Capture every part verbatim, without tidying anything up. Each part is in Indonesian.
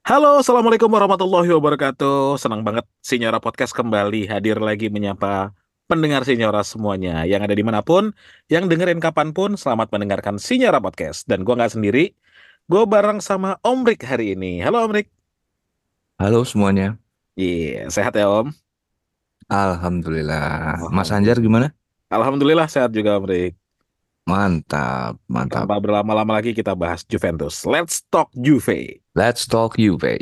Halo, Assalamualaikum warahmatullahi wabarakatuh. Senang banget Sinyora Podcast kembali hadir lagi menyapa pendengar Sinyora semuanya. Yang ada dimanapun, yang dengerin kapanpun, selamat mendengarkan Sinyora Podcast. Dan gue nggak sendiri, gue bareng sama Om Rik hari ini. Halo Om Rik. Halo semuanya, Iya, sehat ya Om? Alhamdulillah. Mas Anjar Alhamdulillah. gimana? Alhamdulillah sehat juga Om Rik. Mantap, mantap. Tanpa berlama-lama lagi kita bahas Juventus. Let's talk Juve. Let's talk Juve.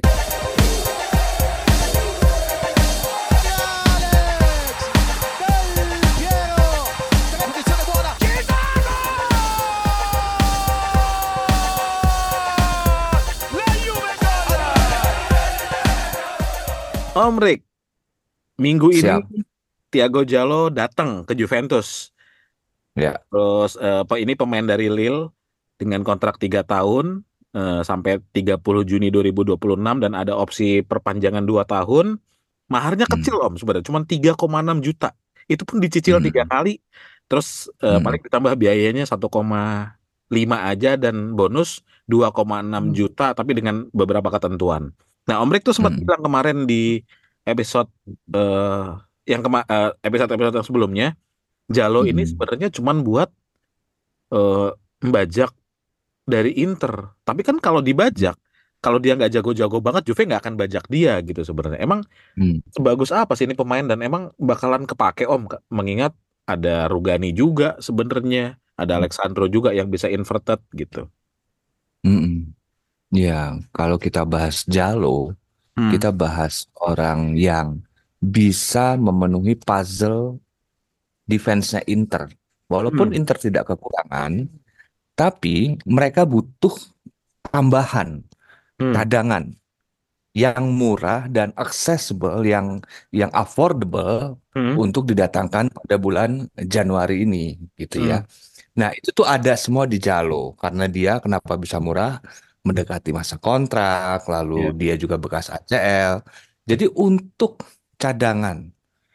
Om Rik, minggu ini Siap. Thiago Jallo datang ke Juventus. Ya. Terus eh, pe- ini pemain dari Lille dengan kontrak tiga tahun eh, sampai tiga puluh Juni dua ribu dua puluh enam dan ada opsi perpanjangan dua tahun. Maharnya kecil Hmm. Om sebenarnya, cuma tiga koma enam juta. Itu pun dicicil tiga Hmm. kali. Terus eh, Hmm. paling ditambah biayanya satu koma lima aja dan bonus dua koma enam juta tapi dengan beberapa ketentuan. Nah, Om Rik tuh sempat Hmm. bilang kemarin di episode eh, yang kema eh, episode-episode yang sebelumnya, Jalo ini Hmm. sebenarnya cuman buat eh, membajak dari Inter. Tapi kan kalau dibajak, kalau dia nggak jago-jago banget, Juve nggak akan bajak dia gitu sebenarnya. Emang Hmm. sebagus apa sih ini pemain dan emang bakalan kepake Om? Kak? Mengingat ada Rugani juga sebenarnya, ada Alexandro juga yang bisa inverted gitu. Hmm. Ya, kalau kita bahas Jalo, Hmm. kita bahas orang yang bisa memenuhi puzzle defense-nya Inter. Walaupun Hmm. Inter tidak kekurangan, tapi mereka butuh tambahan, Hmm. cadangan yang murah dan accessible, yang yang affordable Hmm. untuk didatangkan pada bulan Januari ini, gitu Hmm. ya. Nah, itu tuh ada semua di Jalo karena dia kenapa bisa murah, mendekati masa kontrak, lalu Ya. dia juga bekas A C L. Jadi untuk cadangan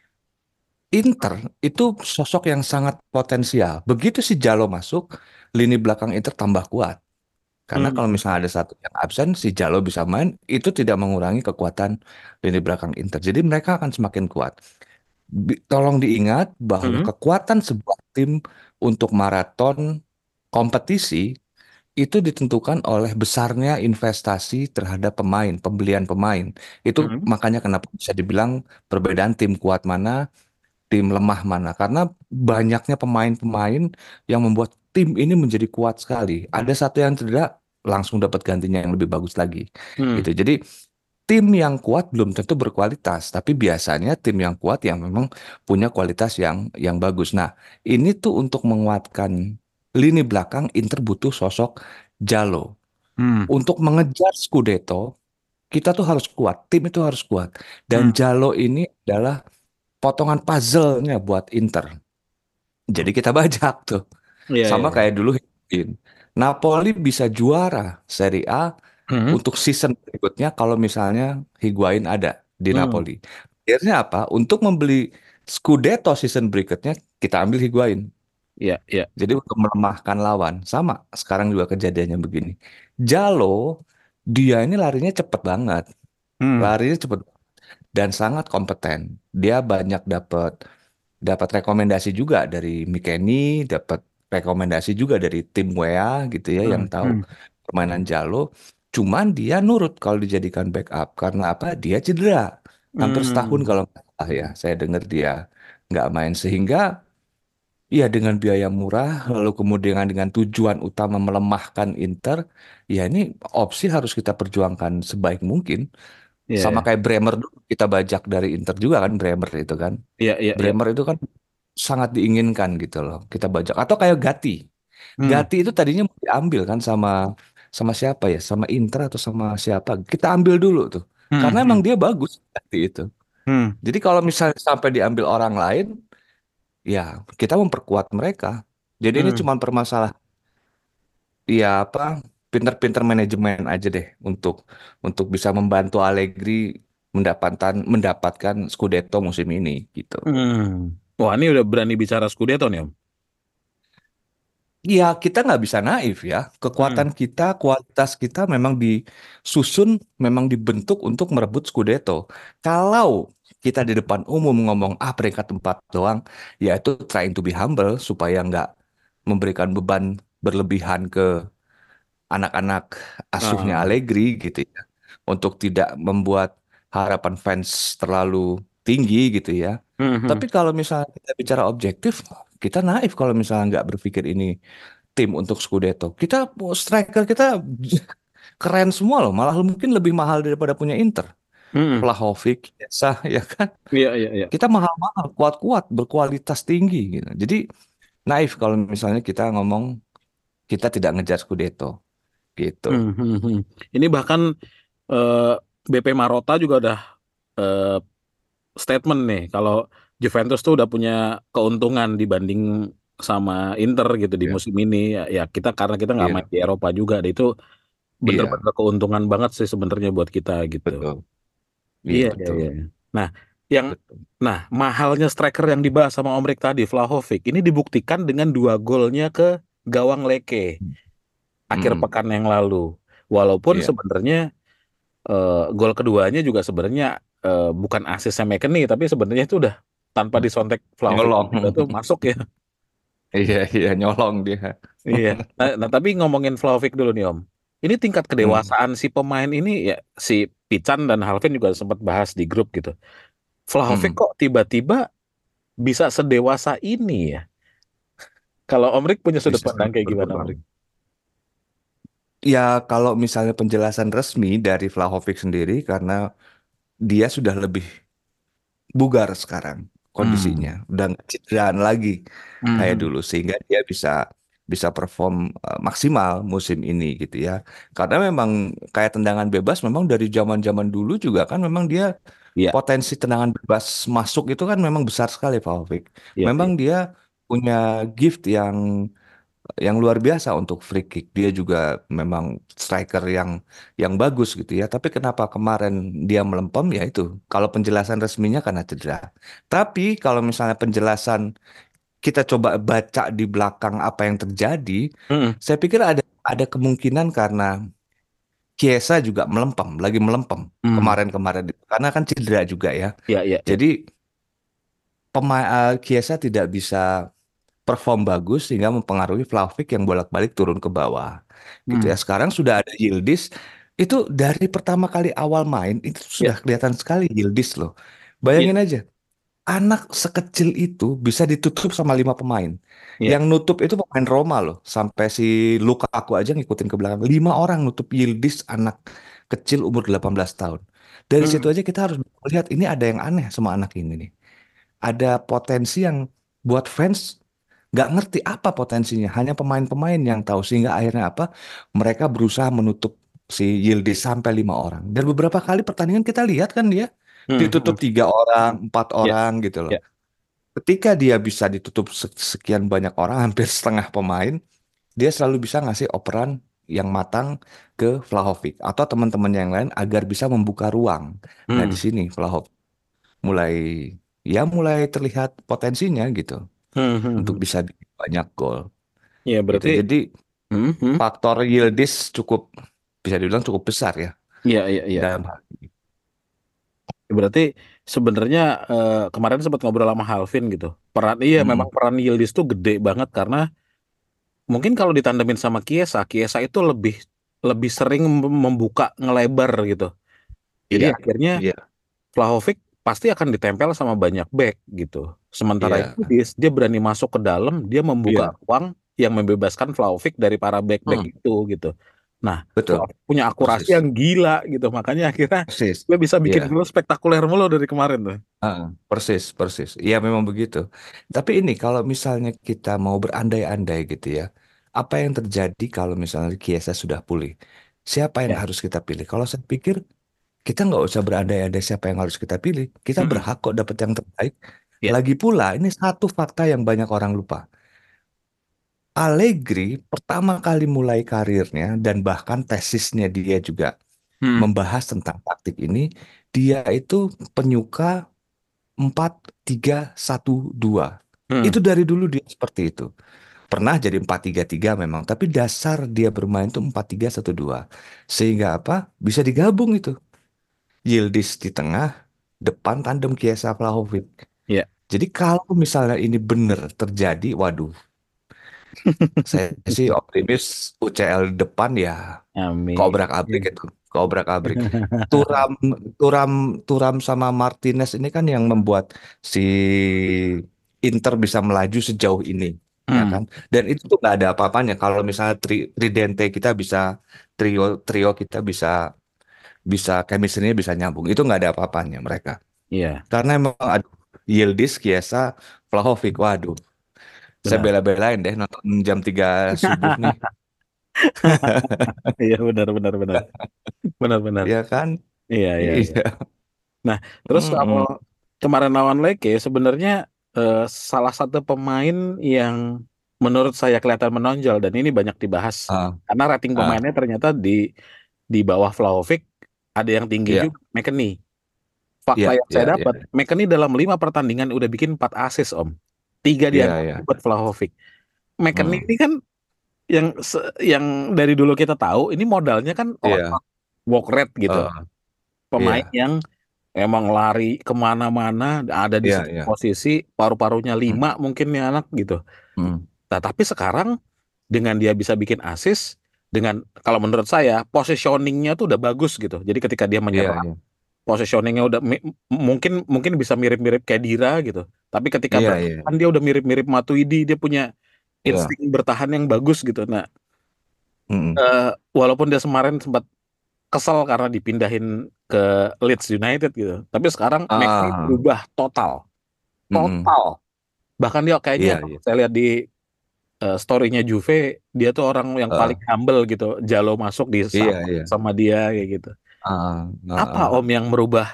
Inter itu sosok yang sangat potensial. Begitu si Jalo masuk, lini belakang Inter tambah kuat. Karena kalau Hmm. misalnya ada satu yang absen, si Jalo bisa main, itu tidak mengurangi kekuatan lini belakang Inter. Jadi mereka akan semakin kuat. Bi- Tolong diingat bahwa Hmm. kekuatan sebuah tim untuk maraton kompetisi itu ditentukan oleh besarnya investasi terhadap pemain, pembelian pemain. Itu Hmm. makanya kenapa bisa dibilang perbedaan tim kuat mana, tim lemah mana. Karena banyaknya pemain-pemain yang membuat tim ini menjadi kuat sekali. Ada satu yang cedera, langsung dapat gantinya yang lebih bagus lagi. Hmm. Gitu. Jadi tim yang kuat belum tentu berkualitas, tapi biasanya tim yang kuat yang memang punya kualitas yang yang bagus. Nah, ini tuh untuk menguatkan lini belakang Inter butuh sosok Jalo. Hmm. Untuk mengejar Scudetto, kita tuh harus kuat, tim itu harus kuat. Dan Hmm. Jalo ini adalah potongan puzzle-nya buat Inter. Jadi kita bajak tuh. Iya, iya, Sama iya. kayak dulu Higuain. Napoli bisa juara Serie A Hmm. untuk season berikutnya kalau misalnya Higuain ada di Hmm. Napoli. Akhirnya apa? Untuk membeli Scudetto season berikutnya kita ambil Higuain. Iya, iya. Jadi untuk melemahkan lawan. Sama sekarang juga kejadiannya begini. Jalo dia ini larinya cepet banget. Hmm. Larinya cepet dan sangat kompeten. Dia banyak dapat dapat rekomendasi juga dari Mikeni, dapat rekomendasi juga dari tim W A gitu ya yang Hmm. tahu Hmm. permainan Jalo. Cuman dia nurut kalau dijadikan backup karena apa? Dia cedera hampir setahun Hmm. kalau nggak salah ya. Saya dengar dia nggak main sehingga ya dengan biaya murah lalu kemudian dengan tujuan utama melemahkan Inter, ya ini opsi harus kita perjuangkan sebaik mungkin. Iya, Sama iya. kayak Bremer dulu kita bajak dari Inter juga kan Bremer itu kan. Iya, iya, iya. Bremer itu kan sangat diinginkan gitu loh. Kita bajak atau kayak Gatti. Hmm. Gatti itu tadinya mau diambil kan sama sama siapa ya? Sama Inter atau sama siapa? Kita ambil dulu tuh. Hmm. Karena emang Hmm. dia bagus Gatti itu. Hmm. Jadi kalau misalnya sampai diambil orang lain, ya kita memperkuat mereka. Jadi ini Hmm. cuma permasalahan ya apa? Pinter-pinter manajemen aja deh untuk untuk bisa membantu Allegri mendapatkan mendapatkan Scudetto musim ini gitu. Hmm. Wah, ini udah berani bicara Scudetto nih, Om. Ya, kita nggak bisa naif ya. Hmm. Kekuatan kita, kualitas kita memang disusun, memang dibentuk untuk merebut Scudetto. Kalau kita di depan umum ngomong, ah peringkat empat doang, ya itu trying to be humble supaya nggak memberikan beban berlebihan ke anak-anak asuhnya Ah. Allegri gitu ya. Untuk tidak membuat harapan fans terlalu tinggi gitu ya. Hmm, hmm, Tapi kalau misalnya kita bicara objektif, kita naif kalau misalnya nggak berpikir ini tim untuk Scudetto. Kita striker kita keren semua loh, malah mungkin lebih mahal daripada punya Inter. hmm. Vlahovic, Chiesa, ya kan? Iya, iya, iya. Kita mahal-mahal, kuat-kuat, berkualitas tinggi gitu. Jadi naif kalau misalnya kita ngomong kita tidak ngejar Scudetto gitu. Hmm, hmm, hmm. Ini bahkan eh, B P Marotta juga udah eh, statement nih kalau Juventus tuh udah punya keuntungan dibanding sama Inter gitu di Ya, musim ini. Ya, ya kita karena kita nggak main iya, di Eropa juga, deh itu iya, bener-bener keuntungan banget sih sebenarnya buat kita gitu. betul. Iya, Iya, iya, betul. iya. Nah, yang Betul. nah mahalnya striker yang dibahas sama Omrik tadi, Vlahovic, ini dibuktikan dengan dua golnya ke gawang Leke akhir Mm-mm. pekan yang lalu. Walaupun Iya. sebenarnya eh, gol keduanya juga sebenarnya eh, bukan asisnya McKennie, tapi sebenarnya itu udah tanpa Mm. disontek Vlahovic Nyolong. juga tuh masuk ya. Iya, iya, nyolong dia. Iya. Nah, nah, tapi ngomongin Vlahovic dulu nih Om. Ini tingkat Hmm. kedewasaan si pemain ini ya si Pican dan Halvin juga sempat bahas di grup gitu. Vlahovic Mm-mm. kok tiba-tiba bisa sedewasa ini ya? Kalau Om Rik punya sudut Bisa pandang sangat kayak gimana Om berkembang. Rik? Ya, kalau misalnya penjelasan resmi dari Vlahovic sendiri, karena dia sudah lebih bugar sekarang kondisinya, Hmm. udah nggak cederaan lagi kayak Mhm. dulu, sehingga dia bisa bisa perform eh, maksimal musim ini gitu ya. Karena memang kayak tendangan bebas, memang dari zaman-zaman dulu juga kan memang dia Iya, potensi tendangan bebas masuk itu kan memang besar sekali Vlahovic. iya, Memang iya. dia punya gift yang yang luar biasa untuk free kick. Dia juga memang striker yang yang bagus gitu ya. Tapi kenapa kemarin dia melempem ya itu. Kalau penjelasan resminya karena cedera. Tapi kalau misalnya penjelasan kita coba baca di belakang apa yang terjadi, Mhm. saya pikir ada ada kemungkinan karena Chiesa juga melempem, lagi melempem Hmm. kemarin-kemarin itu. Karena kan cedera juga ya. Iya, iya, iya. Jadi pemain Chiesa tidak bisa perform bagus sehingga mempengaruhi Vlahovic yang bolak-balik turun ke bawah gitu ya. Hmm. Sekarang sudah ada Yildiz, itu dari pertama kali awal main itu Iya, sudah kelihatan sekali Yildiz loh. iya, Bayangin aja, anak sekecil itu bisa ditutup sama lima pemain. iya. Yang nutup itu pemain Roma loh, sampai si Lukaku aja ngikutin ke belakang. Lima orang nutup Yildiz, anak kecil umur delapan belas tahun. Dari situ Mhm. aja kita harus melihat ini ada yang aneh sama anak ini nih. Ada potensi yang buat fans nggak ngerti apa potensinya. Hanya pemain-pemain yang tahu. Sehingga akhirnya apa? Mereka berusaha menutup si Yildiz sampai lima orang. Dan beberapa kali pertandingan kita lihat kan dia ditutup Mhm. tiga orang, empat Iya, orang gitu loh. iya. Ketika dia bisa ditutup se- sekian banyak orang, hampir setengah pemain, dia selalu bisa ngasih operan yang matang ke Vlahovic atau teman-teman yang lain agar bisa membuka ruang. Nah, di Hmm. sini Vlahovic mulai ya mulai terlihat potensinya gitu Hmm. Hmm, untuk hmm. bisa bikin banyak gol Iya, gitu. berarti Jadi hmm, hmm. faktor Yildiz cukup bisa dibilang cukup besar ya Iya, iya, iya. dalam hal ini. Berarti sebenarnya eh, kemarin sempat ngobrol sama Halvin gitu. Peran iya memang Mm-mm. peran Yildiz tuh gede banget karena mungkin kalau ditandemin sama Kiesa, Kiesa itu lebih lebih sering mem- membuka ngelebar gitu. Jadi Iya, akhirnya iya, Vlahovic pasti akan ditempel sama banyak back gitu. Sementara iya, Yildiz dia berani masuk ke dalam, dia membuka iya. ruang yang membebaskan Vlahovic dari para back-back Hmm, itu gitu. Nah, betul, Vlahovic punya akurasi persis, yang gila gitu. Makanya akhirnya persis. dia bisa bikin Iya, gol spektakuler mulu dari kemarin tuh. heeh, persis, persis. Iya, memang begitu. Tapi ini kalau misalnya kita mau berandai-andai gitu ya, apa yang terjadi kalau misalnya Chiesa sudah pulih? Siapa yang Ya. harus kita pilih? Kalau saya pikir kita nggak usah berandai-andai siapa yang harus kita pilih. Kita Mm-mm. berhak kok dapat yang terbaik. Ya. Lagi pula, ini satu fakta yang banyak orang lupa. Allegri pertama kali mulai karirnya dan bahkan tesisnya dia juga Hmm. membahas tentang taktik ini, dia itu penyuka empat tiga satu dua. Hmm. Itu dari dulu dia seperti itu. Pernah jadi empat tiga tiga memang, tapi dasar dia bermain tuh empat tiga satu dua. Sehingga apa? Bisa digabung itu. Yildiz di tengah, depan tandem Chiesa Vlahovic. Iya. Jadi kalau misalnya ini benar terjadi, waduh, saya sih optimis U C L depan ya Amin. keobrak-abrik itu, keobrak-abrik. Turam, Turam, Turam sama Martinez ini kan yang membuat si Inter bisa melaju sejauh ini, ya Hmm, kan? Dan itu tuh nggak ada apa-apanya kalau misalnya tri, Tridente kita bisa trio trio kita bisa bisa chemistry-nya bisa nyambung. Itu nggak ada apa-apanya mereka. iya, Karena emang aduh, Yildiz, Chiesa, Vlahovic, waduh. Saya benar. bela-belain deh nonton jam tiga subuh nih. Iya, benar, benar, benar. Benar, benar. Ya kan? Iya, iya, iya. Iya. Nah, terus kalau Mm-mm. kemarin lawan Leke, sebenarnya eh, salah satu pemain yang menurut saya kelihatan menonjol dan ini banyak dibahas Ah, karena rating ah, pemainnya ternyata di di bawah Vlahovic ada yang tinggi iya, juga, McKennie. Fakta iya, yang iya, saya iya, dapat, McKennie dalam lima pertandingan udah bikin empat assist, Om. Tiga iya, diantaranya iya. buat Vlahovic. McKennie Mm. ini kan yang se- yang dari dulu kita tahu ini modalnya kan Iya, otot, walk rate gitu. eh, Pemain iya, yang emang lari kemana-mana, ada di iya, setiap iya. posisi, paru-parunya lima Mm, mungkin nih anak gitu. mm. Nah, tapi sekarang dengan dia bisa bikin assist, dengan kalau menurut saya positioningnya tuh udah bagus gitu. Jadi ketika dia Iya, menyerang, iya, positioningnya udah mi- mungkin mungkin bisa mirip-mirip kayak Dira gitu. Tapi ketika iya, iya, bertahan dia udah mirip-mirip Matuidi, dia punya iya. insting bertahan yang bagus gitu. Nah, Mm-mm. eh, walaupun dia kemarin sempat kesel karena dipindahin ke Leeds United gitu. Tapi sekarang McNeil Ah, berubah total, mm-mm. total. Bahkan dia kayaknya Iya, kalau iya. saya lihat di eh, story-nya Juve, dia tuh orang yang paling Eh, humble gitu. Jalo masuk di iya, sapa iya. sama dia kayak gitu. Ah, ah, Apa ah. Om yang merubah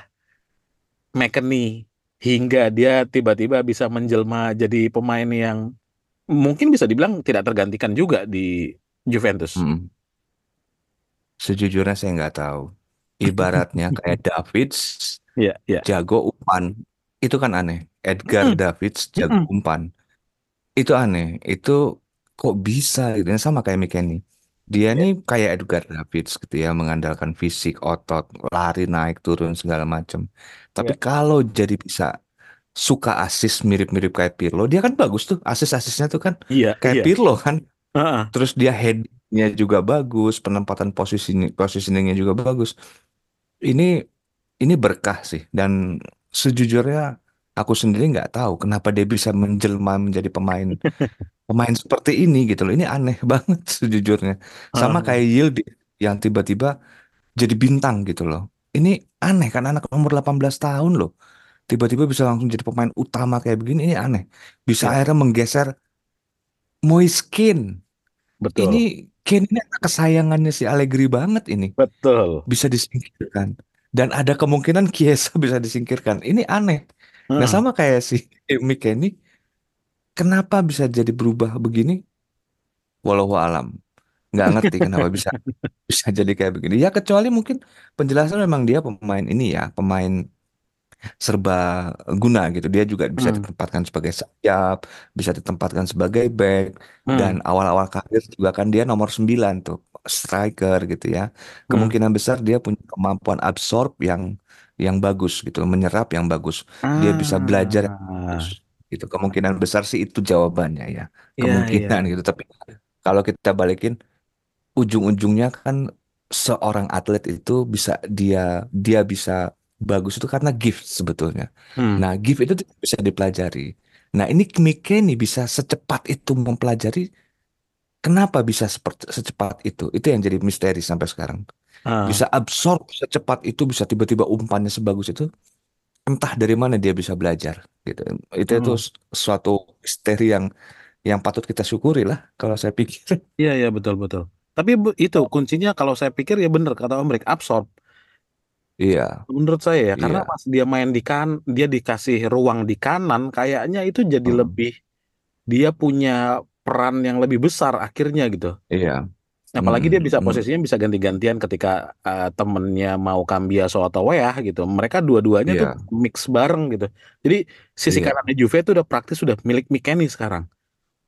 McNeil hingga dia tiba-tiba bisa menjelma jadi pemain yang mungkin bisa dibilang tidak tergantikan juga di Juventus? Mm-mm. Sejujurnya saya nggak tahu. Ibaratnya kayak Davids Iya, iya. jago umpan. Itu kan aneh. Edgar Mm-mm, Davids jago mm-mm. umpan. Itu aneh. Itu kok bisa gitu. Yang sama kayak McKennie. Dia Iya, nih kayak Edgar Davids gitu ya, mengandalkan fisik, otot, lari naik turun segala macam. Tapi iya, kalau jadi bisa suka asis mirip-mirip kayak Pirlo, dia kan bagus tuh. Asis-asisnya tuh kan iya, kayak iya. Pirlo kan. Heeh. Terus dia headingnya juga bagus, penempatan posisi positioningnya juga bagus. Ini ini berkah sih dan sejujurnya aku sendiri nggak tahu kenapa dia bisa menjelma menjadi pemain pemain seperti ini gitu loh. Ini aneh banget sejujurnya. Sama Heeh. kayak Yildiz yang tiba-tiba jadi bintang gitu loh. Ini aneh kan anak umur delapan belas tahun loh. Tiba-tiba bisa langsung jadi pemain utama kayak begini. Ini aneh. Bisa Iya, akhirnya menggeser Moiskin. Ini betul. Kane ini anak kesayangannya si Allegri banget ini. Betul. Bisa disingkirkan. Dan ada kemungkinan Chiesa bisa disingkirkan. Ini aneh. Nah Heeh. sama kayak si Mick ini, kenapa bisa jadi berubah begini? Walau alam. Nggak ngerti kenapa bisa bisa jadi kayak begini. Ya kecuali mungkin penjelasan memang dia pemain ini ya, pemain serba guna gitu. Dia juga bisa Hmm. ditempatkan sebagai sayap, bisa ditempatkan sebagai back, dan Hmm. awal-awal karir juga kan dia nomor sembilan tuh, striker gitu ya. Hmm. Kemungkinan besar dia punya kemampuan absorb yang yang bagus gitu, menyerap yang bagus. Dia bisa belajar yang bagus Ah, gitu. Kemungkinan besar sih itu jawabannya ya. iya, iya. Kemungkinan gitu. Tapi kalau kita balikin ujung-ujungnya kan seorang atlet itu bisa dia dia bisa bagus itu karena gift sebetulnya. Hmm. Nah, gift itu tidak bisa dipelajari. Nah, ini Mike nih bisa secepat itu mempelajari. Kenapa bisa seperti secepat itu? Itu yang jadi misteri sampai sekarang. Ah, Bisa absorb secepat itu, bisa tiba-tiba umpannya sebagus itu. Entah dari mana dia bisa belajar gitu. Itu itu hmm. suatu misteri yang yang patut kita syukuri lah kalau saya pikir. Iya, iya, betul, betul. Tapi bu- itu kuncinya kalau saya pikir ya bener kata Om Rick, absorb. Iya, Menurut saya ya, karena iya. pas dia main di kan, dia dikasih ruang di kanan, kayaknya itu jadi Hmm, lebih, dia punya peran yang lebih besar akhirnya gitu. iya. Apalagi dia Mm-mm, bisa mm, posisinya bisa ganti-gantian ketika eh, temennya mau Cambiaso atau Weah gitu. Mereka dua-duanya tuh iya, mix bareng gitu. Jadi sisi iya, kanannya Juve itu udah praktis sudah milik Mikeni sekarang.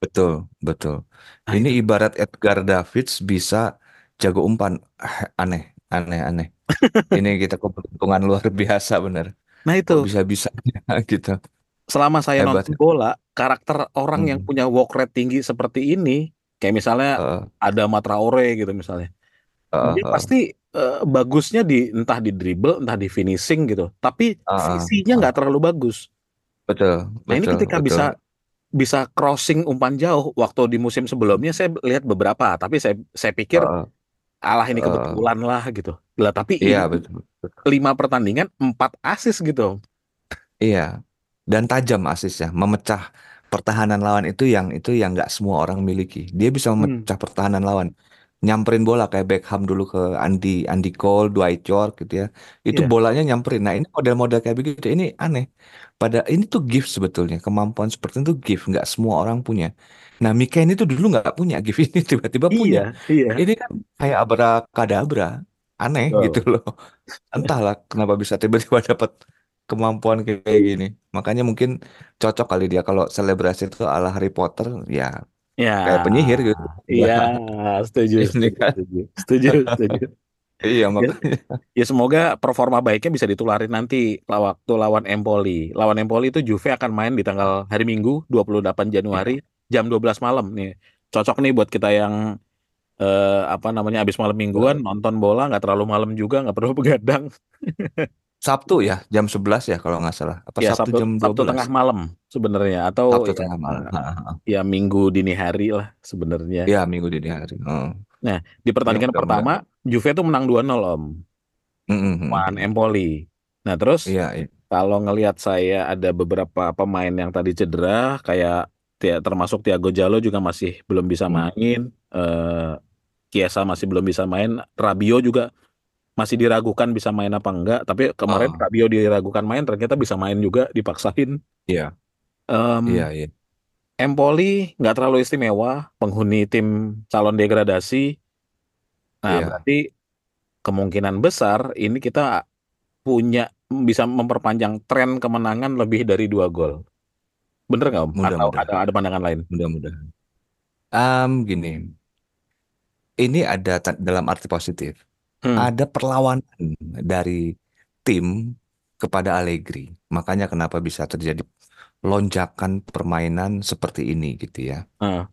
Betul, betul. Nah Ini itu, ibarat Edgar Davids bisa jago umpan. Ah, aneh, aneh, aneh. Ini kita keberuntungan luar biasa bener. nah Kok itu. bisa-bisanya gitu. Selama saya Hebat, nonton hebat. bola, karakter orang yang Hmm. punya walk rate tinggi seperti ini, kayak misalnya Heeh, ada Traore gitu misalnya, heeh, dia heeh, pasti eh, bagusnya di entah di dribble, entah di finishing gitu. Tapi heeh, visinya nggak heeh. terlalu bagus. Betul, Nah ini betul, ketika betul. bisa bisa crossing umpan jauh, waktu di musim sebelumnya saya lihat beberapa, tapi saya saya pikir Heeh, alah ini heeh. kebetulan lah gitu. Lah tapi Iya, ini betul. lima pertandingan empat assist gitu. Iya, dan tajam asisnya, memecah pertahanan lawan itu yang itu yang nggak semua orang miliki. Dia bisa Hmm, memecah pertahanan lawan, nyamperin bola kayak Beckham dulu ke Andy Andy Cole, Dwight York gitu ya. Itu iya, bolanya nyamperin. Nah ini model-model kayak begitu. Ini aneh. Pada ini tuh gift sebetulnya, kemampuan seperti itu gift, nggak semua orang punya. Nah Mika ini tuh dulu nggak punya gift ini, tiba-tiba punya. iya, iya. Ini kan kayak abrakadabra, aneh gitu Betul. loh. Entahlah kenapa bisa tiba-tiba dapat kemampuan kayak gini. Makanya mungkin cocok kali dia kalau selebrasi itu ala Harry Potter, ya Ya, kayak penyihir gitu. Ya, iya, setuju, ini setuju, kan. setuju, setuju, setuju. Iya, Ya, makanya. ya semoga performa baiknya bisa ditularin nanti lah waktu lawan Empoli. Lawan Empoli itu Juve akan main di tanggal hari Minggu dua puluh delapan Januari Iya. jam dua belas malam nih. Cocok nih buat kita yang eh, apa namanya habis malam mingguan nonton bola nggak terlalu malam juga nggak perlu begadang. Sabtu ya, jam sebelas ya kalau nggak salah. Apa Ya Sabtu Sabtu jam dua Sabtu belas tengah malam sebenarnya atau Sabtu ya tengah malam. Ha, ha, ha. ya Minggu dini hari lah sebenarnya. Ya, Minggu dini hari. Oh. Nah, di Ya, pertandingan pertama mudah-mudahan. Juve tuh menang dua nol Om, Mm, mm, mm, lawan mm. Empoli. Nah, terus Iya, iya. kalau ngelihat saya ada beberapa pemain yang tadi cedera kayak Tia- termasuk Thiago Jallo juga masih belum bisa Mm. main, eh Chiesa masih belum bisa main, Rabiot juga masih diragukan bisa main apa enggak, tapi kemarin Oh, Rabiot diragukan main ternyata bisa main juga dipaksain. iya, iya, Em, iya, Empoli nggak terlalu istimewa, penghuni tim calon degradasi. Nah, iya. berarti kemungkinan besar ini kita punya bisa memperpanjang tren kemenangan lebih dari dua gol. Bener nggak Om? Atau ada Mudah-mudahan, ada pandangan lain? mudah-mudahan. Um, gini, ini ada ta- dalam arti positif. Hmm, Ada perlawanan dari tim kepada Allegri. Makanya kenapa bisa terjadi lonjakan permainan seperti ini gitu ya. ah,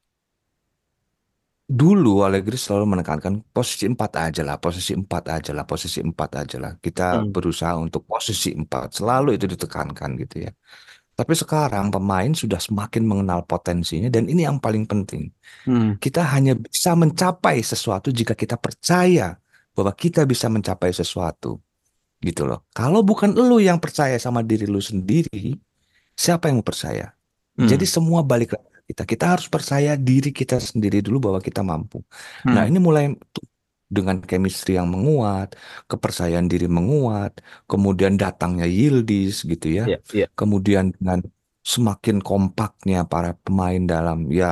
Dulu Allegri selalu menekankan posisi empat aja lah, posisi empat aja lah, posisi empat aja lah. Kita hmm, berusaha untuk posisi empat, selalu itu ditekankan gitu ya. Tapi sekarang pemain sudah semakin mengenal potensinya dan ini yang paling penting. hmm, Kita hanya bisa mencapai sesuatu jika kita percaya bahwa kita bisa mencapai sesuatu. Gitu loh. Kalau bukan lu yang percaya sama diri lu sendiri, siapa yang mau percaya? Jadi hmm, semua balik lagi ke kita. Kita harus percaya diri kita sendiri dulu bahwa kita mampu. Nah, hmm. ini mulai tuh dengan chemistry yang menguat, kepercayaan diri menguat, kemudian datangnya Yildiz gitu ya. Iya, iya. Kemudian dengan semakin kompaknya para pemain dalam ya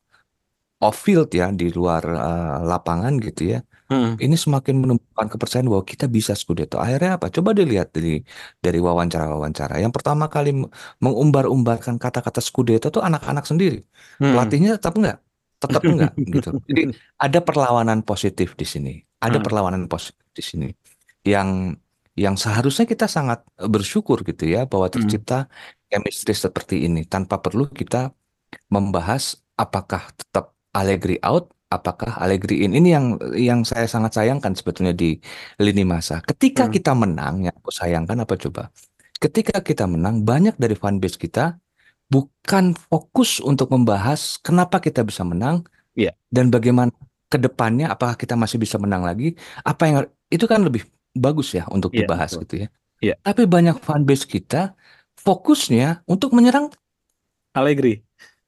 off field ya di luar eh, lapangan gitu ya. Hmm, Ini semakin menumbuhkan kepercayaan bahwa kita bisa Scudetto. Akhirnya apa? Coba dilihat dari dari wawancara-wawancara. Yang pertama kali m- mengumbar-umbarkan kata-kata Scudetto itu anak-anak sendiri. hmm. Pelatihnya tetap enggak, tetap enggak gitu. Jadi ada perlawanan positif di sini. Ada Hmm, perlawanan positif di sini yang yang seharusnya kita sangat bersyukur gitu ya bahwa hmm, tercipta chemistry seperti ini tanpa perlu kita membahas apakah tetap Allegri out, apakah Allegri in. Ini yang yang saya sangat sayangkan sebetulnya di lini masa. Ketika hmm. kita menang, yang aku sayangkan apa coba? Ketika kita menang, banyak dari fanbase kita bukan fokus untuk membahas kenapa kita bisa menang Iya, dan bagaimana ke depannya, apakah kita masih bisa menang lagi? Apa yang itu kan lebih bagus ya untuk iya dibahas betul. gitu ya. Iya, Tapi banyak fanbase kita fokusnya untuk menyerang Allegri.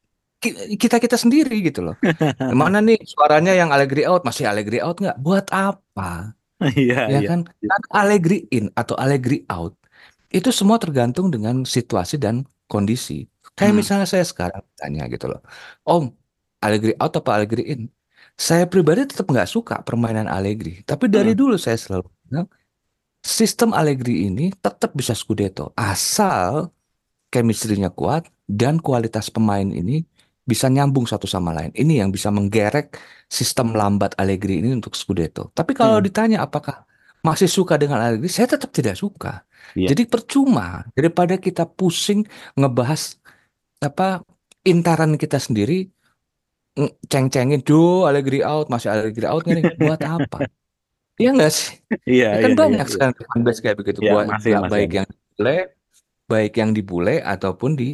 kita kita sendiri gitu loh. Mana nih suaranya yang Allegri out, masih Allegri out nggak? Buat apa? Iya, Ya iya. kan? Kan Allegri in atau Allegri out itu semua tergantung dengan situasi dan kondisi. Kayak Hmm, misalnya saya sekarang tanya gitu loh, Om, Allegri out apa Allegri in? Saya pribadi tetap nggak suka permainan Allegri, tapi dari hmm, dulu saya selalu bilang sistem Allegri ini tetap bisa Scudetto asal chemistry-nya kuat dan kualitas pemain ini bisa nyambung satu sama lain. Ini yang bisa menggerek sistem lambat Allegri ini untuk Scudetto. Tapi kalau Hmm. ditanya apakah masih suka dengan Allegri, saya tetap tidak suka. Iya. Jadi percuma daripada kita pusing ngebahas apa intaran kita sendiri, ng- ceng-cengin, duh Allegri out, masih Allegri out nggak nih? Buat apa? Iya nggak sih? Iya, Ya kan iya, iya, banyak iya. sekarang fanbase kayak begitu. Iya, Buat masih masih baik ada. yang dibule, baik yang dibule ataupun di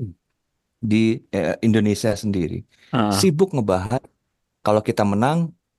di eh, Indonesia sendiri. Ah, Sibuk ngebahas kalau kita menang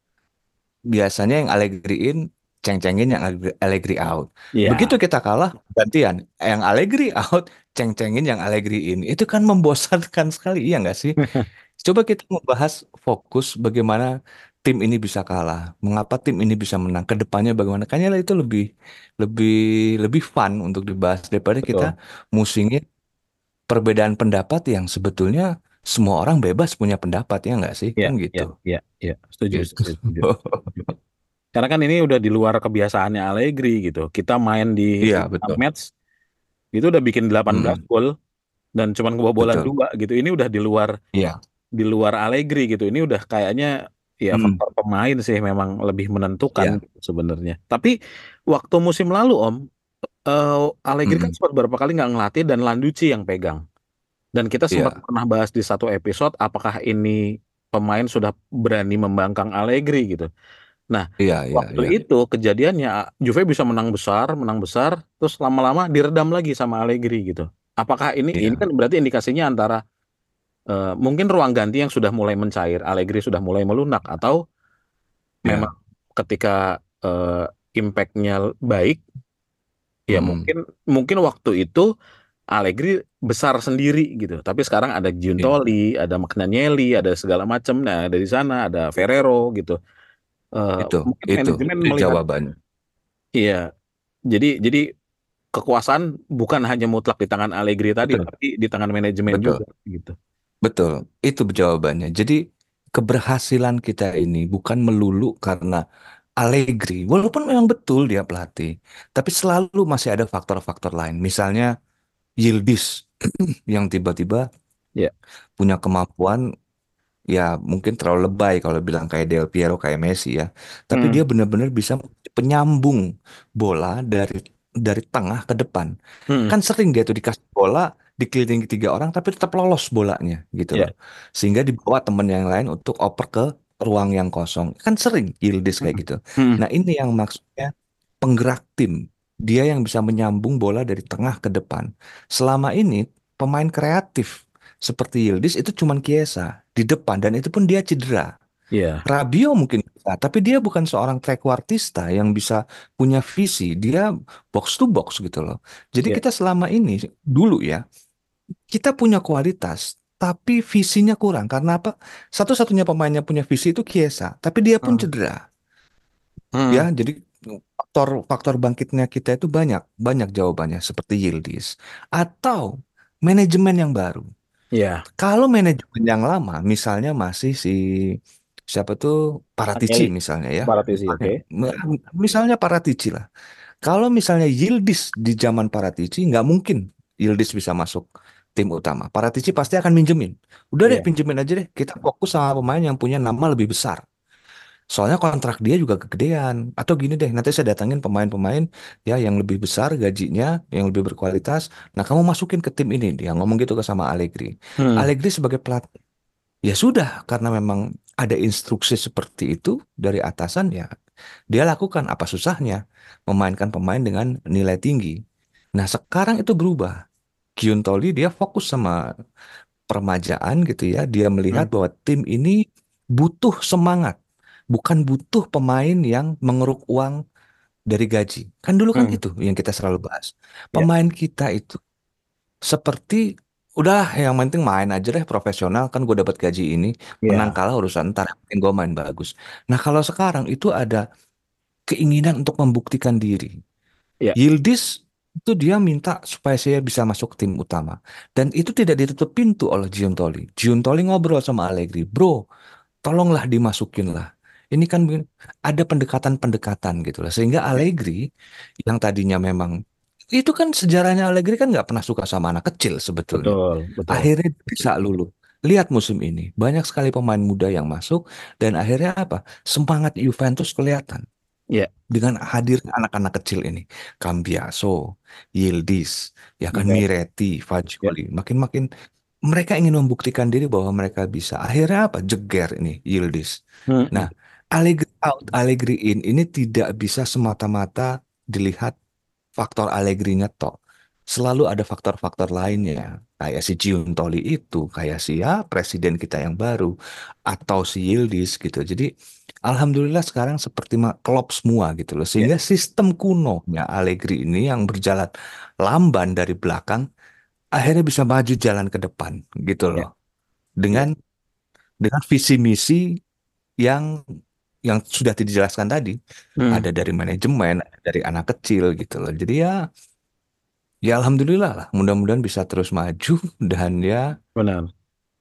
biasanya yang Allegri-in ceng-cengin yang Allegri Allegri out. Begitu iya. kita kalah gantian yang Allegri out ceng-cengin yang Allegri in. Itu kan membosankan sekali, iya nggak sih? Coba kita membahas fokus bagaimana tim ini bisa kalah, mengapa tim ini bisa menang, ke depannya bagaimana. Kayaknya itu lebih lebih lebih fun untuk dibahas daripada kita Betul. musingin perbedaan pendapat yang sebetulnya semua orang bebas punya pendapat, ya nggak sih? Iya, Kan iya, gitu. iya, iya. Setuju, Gitu. setuju, setuju. Setuju. Karena kan ini udah di luar kebiasaannya Allegri gitu. Kita main di Iya, lima betul. match itu udah bikin delapan belas Mm, gol dan cuman kebobolan betul. dua gitu. Ini udah di luar Iya. di luar Allegri gitu. Ini udah kayaknya ya Mm, faktor pemain sih memang lebih menentukan iya. gitu sebenarnya. Tapi waktu musim lalu Om, eh, Allegri kan Mm, sempat beberapa kali nggak ngelatih dan Landucci yang pegang. Dan kita sempat iya. pernah bahas di satu episode apakah ini pemain sudah berani membangkang Allegri gitu. Nah, Iya, iya, waktu iya. itu kejadiannya Juve bisa menang besar, menang besar, terus lama-lama diredam lagi sama Allegri gitu. Apakah ini ini Iya. kan berarti indikasinya antara eh, mungkin ruang ganti yang sudah mulai mencair, Allegri sudah mulai melunak, atau memang Iya. ketika eh, impact-nya baik, ya Mm, mungkin mungkin waktu itu Allegri besar sendiri gitu. Tapi sekarang ada iya. Giuntoli, ada Magnanielli, ada segala macam. Nah, dari sana ada Ferrero gitu. Eh, Itu, mungkin itu, manajemen itu melihat, jawabannya. iya. Jadi jadi kekuasaan bukan hanya mutlak di tangan Allegri tadi, Betul, tapi di tangan manajemen betul. juga gitu. Betul, itu jawabannya. Jadi keberhasilan kita ini bukan melulu karena Allegri, walaupun memang betul dia pelatih, tapi selalu masih ada faktor-faktor lain. Misalnya Yildiz yang tiba-tiba Ya. punya kemampuan, ya mungkin terlalu lebay kalau bilang kayak Del Piero, kayak Messi ya. Tapi dia Hmm. benar-benar bisa penyambung bola dari dari tengah ke depan. Hmm. Kan sering dia tuh dikasih bola, dikelilingi tiga orang, tapi tetap lolos bolanya gitu loh. Ya. Sehingga dibawa temen yang lain untuk oper ke ruang yang kosong. Kan sering Yildiz kayak Hmm. gitu. Hmm. Nah ini yang maksudnya penggerak tim. Dia yang bisa menyambung bola dari tengah ke depan. Selama ini pemain kreatif seperti Yildiz itu cuman Chiesa di depan dan itu pun dia cedera. Ya. Rabiot mungkin bisa, tapi dia bukan seorang trequartista yang bisa punya visi. Dia box to box gitu loh. Jadi Ya. kita selama ini dulu ya, kita punya kualitas, tapi visinya kurang. Karena apa? Satu-satunya pemain yang punya visi itu Chiesa, tapi dia pun Hmm. cedera. Ya, Hmm. jadi faktor faktor bangkitnya kita itu banyak, banyak jawabannya seperti Yildiz atau manajemen yang baru. Ya. Kalau manajemen yang lama, misalnya masih si siapa tuh Paratici Agnelli, misalnya ya. Paratici, Oke. oke. Misalnya Paratici lah. Kalau misalnya Yildiz di zaman Paratici, nggak mungkin Yildiz bisa masuk tim utama. Paratici pasti akan minjemin. Udah deh, Iya. pinjemin aja deh. Kita fokus sama pemain yang punya nama lebih besar. Soalnya kontrak dia juga kegedean. Atau gini deh, nanti saya datangin pemain-pemain ya yang lebih besar gajinya, yang lebih berkualitas. Nah, kamu masukin ke tim ini. Dia ngomong gitu ke sama Allegri. Hmm. Allegri sebagai pelatih, ya sudah, karena memang ada instruksi seperti itu dari atasan ya, dia lakukan apa susahnya memainkan pemain dengan nilai tinggi. Nah, sekarang itu berubah. Giuntoli dia fokus sama permajaan gitu ya. Dia melihat Hmm. bahwa tim ini butuh semangat, bukan butuh pemain yang mengeruk uang dari gaji. Kan dulu kan Hmm. itu yang kita selalu bahas. Ya. Pemain kita itu seperti udah yang penting main aja deh profesional kan gue dapat gaji ini menang Ya. kalah urusan ntar yang penting gue main bagus. Nah kalau sekarang itu ada keinginan untuk membuktikan diri. Ya. Yildiz itu dia minta supaya saya bisa masuk tim utama dan itu tidak ditutup pintu oleh Giuntoli. Giuntoli ngobrol sama Allegri, bro, tolonglah dimasukin lah. Ini kan begini, ada pendekatan-pendekatan gitu lah sehingga Ya. Allegri yang tadinya memang itu kan sejarahnya Allegri kan nggak pernah suka sama anak kecil sebetulnya. Betul, betul. Akhirnya bisa luluh. Lihat musim ini, banyak sekali pemain muda yang masuk dan akhirnya apa? Semangat Juventus kelihatan Ya, dengan hadir anak-anak kecil ini. Cambiaso, Yildiz, ya kan betul. Miretti, Ya. Fagioli. Makin-makin mereka ingin membuktikan diri bahwa mereka bisa. Akhirnya apa? Jeger ini Yildiz. Nah, Mm-mm. Allegri out, Allegri in ini tidak bisa semata-mata dilihat faktor Allegri-nya tok. Selalu ada faktor-faktor lainnya. Kayak si Giuntoli itu, kayak si ya presiden kita yang baru, atau si Yildiz gitu. Jadi Alhamdulillah sekarang seperti ma- klop semua gitu loh. Ya. Sehingga sistem kunonya Allegri ini yang berjalan lamban dari belakang, akhirnya bisa maju jalan ke depan gitu Ya. loh. Dengan Ya. dengan visi misi yang yang sudah dijelaskan tadi. Mm. Ada dari manajemen, ada dari anak kecil gitu loh. Jadi ya ya alhamdulillah lah. Mudah-mudahan bisa terus maju dan ya Benar.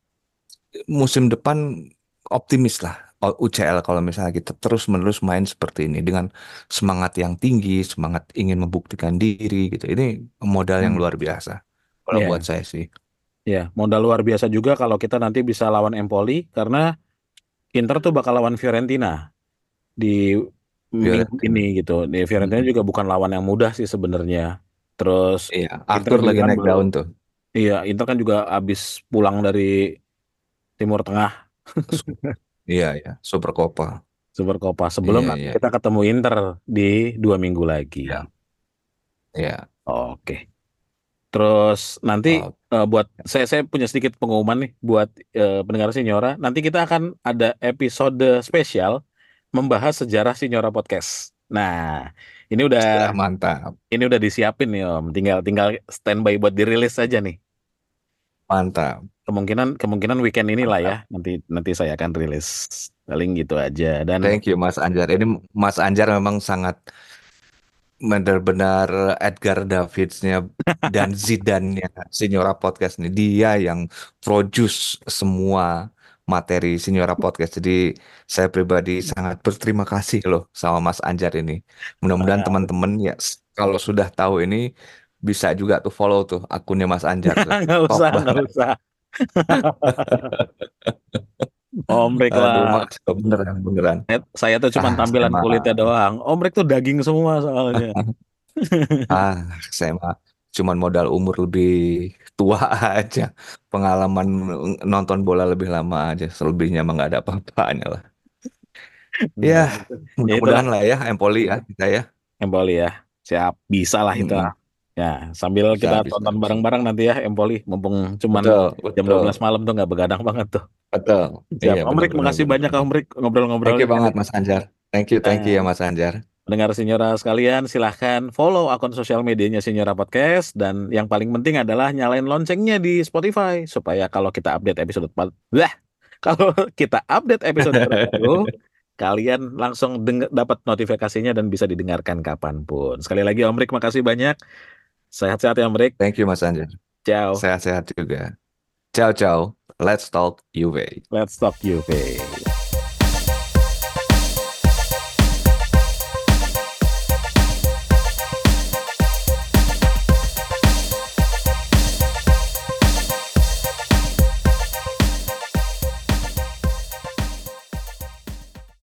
musim depan optimis lah. O- U C L kalau misalnya kita terus-menerus main seperti ini dengan semangat yang tinggi, semangat ingin membuktikan diri gitu. Ini modal yang Mm. luar biasa kalau buat Ya. saya sih. Ya, modal luar biasa juga kalau kita nanti bisa lawan Empoli karena Inter tuh bakal lawan Fiorentina di minggu ini Fiorentina. gitu. Di Fiorentina Mm-mm. juga bukan lawan yang mudah sih sebenarnya. Terus Iya, Inter Arthur juga lagi kan naik baru, daun tuh. iya Inter kan juga habis pulang dari Timur Tengah Su- Iya, iya, Super Copa. Super Copa sebelum Iya, nanti iya, kita ketemu Inter di dua minggu lagi. iya, iya. Oke. Terus nanti Oh, eh, buat saya saya punya sedikit pengumuman nih buat eh, pendengar Sinyora. Nanti kita akan ada episode spesial membahas sejarah Sinyora Podcast. Nah, ini udah ya, mantap, ini udah disiapin nih Om. Tinggal tinggal standby buat dirilis saja nih. mantap, Kemungkinan kemungkinan weekend inilah ya. mantap. Nanti nanti saya akan rilis. Paling gitu aja. Dan Thank you Mas Anjar. Ini Mas Anjar memang sangat benar-benar Edgar Davidsnya dan Zidane-nya Signora Podcast nih. Dia yang produce semua materi Signora Podcast. Jadi saya pribadi sangat berterima kasih loh sama Mas Anjar ini. Mudah-mudahan nah, teman-teman ya s- kalau sudah tahu ini bisa juga tuh follow tuh akunnya Mas Anjar tuh. nggak Top usah nggak banget. usah. Omrek Aduh, lah. makasih loh, beneran beneran. Saya, saya tuh cuma Ah, saya tampilan mah kulitnya doang. Omrek tuh daging semua soalnya. ah, saya mah cuman modal umur lebih tua aja, pengalaman nonton bola lebih lama aja, selebihnya mah nggak ada apa-apanya lah. Nah, Ya, itu. Ya itulah mudah-mudahan lah ya, Empoli ya kita ya. Empoli ya. Siap, bisa lah itu. Mm-mm. Ya, sambil kita Bisa, bisa, tonton bisa. bareng-bareng nanti ya Empoli. Mumpung cuman Betul, jam dua belas betul, malam tuh nggak begadang banget tuh. betul. Siap. Iya, Omrik, benar-benar makasih banyak benar. Omrik Thank you ngobrol-ngobrolnya banget nih. Mas Anjar. Thank you, thank you ya Nah, Mas Anjar. pendengar Sinyora sekalian, silahkan follow akun sosial medianya Sinyora Podcast. Dan yang paling penting adalah nyalain loncengnya di Spotify. Supaya kalau kita update episode... Lah, kalau kita update episode terbaru, kalian langsung deng- dapat notifikasinya dan bisa didengarkan kapanpun. Sekali lagi Om Rik, makasih banyak. Sehat-sehat ya Om Rik. Thank you Mas Anjar. Ciao. Sehat-sehat juga. Ciao, ciao. Let's talk Juve. Let's talk U V.